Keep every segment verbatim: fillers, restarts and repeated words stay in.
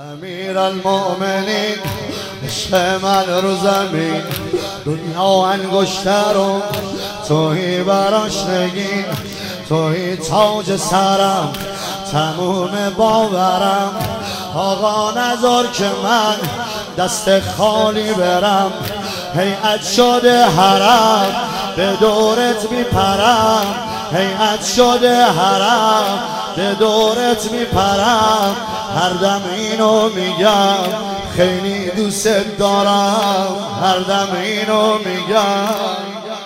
امیر المؤمنین عشق من رو زمین، دنیا انگشتر و توی براش نگین، توی تاج سرم تموم باورم. آقا نذار که من دست خالی برم، هیئت شده حرم به دورت میپرم، هیئت شده حرم به دورت میپرم. هر دم اینو میگم خیلی دوست دارم، هر دم اینو میگم.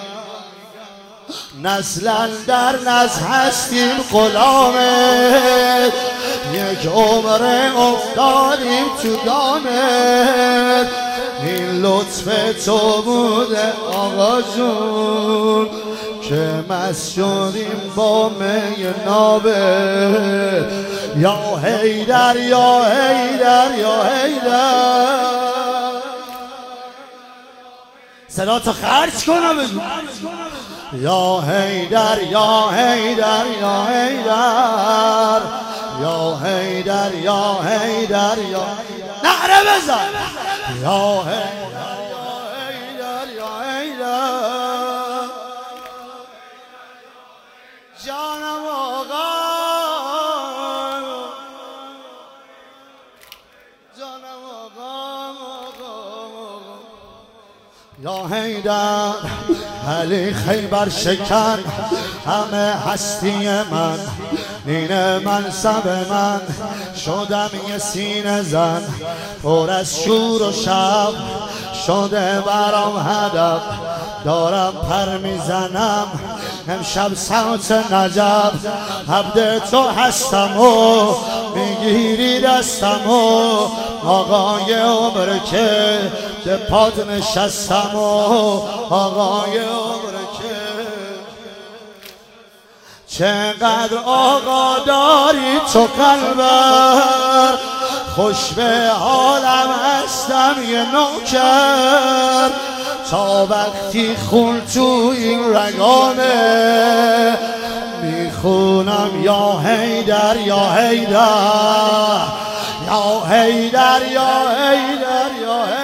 نسلا در نسل هستیم غلامت، یک عمر افتادیم تو دامت. این لطف تو بوده آقا جون که مست شدیم با می نابت. یا حیدر یا حیدر یا حیدر، صدا تو خرج کنم بگو. یا حیدر یا حیدر یا حیدر یا حیدر یا حیدر یا نعره بزن. یا حیدر یا حیدر یا حیدر، جانم آقا جانم آقا. یا حیدر علی خیبر شکن همه هستی من، نین منصب من شدم یه سینه زن، پر از شور و شب شده برام هدف، دارم پر میزنم امشب سمت نجف. عبد تو هستم و میگیری دستم و آقای عمر که به پاد نشستم و آقای عمر که چقدر آقا داری تو قلبم، خوش به حالم هستم یه نوکر. تا وقتی خون تو این رگانه میخونم یا حیدر یا حیدر یا حیدر یا حیدر یا حیدر.